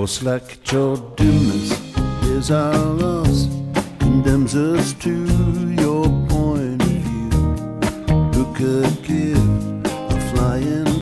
Just like your dimness is our loss, condemns us to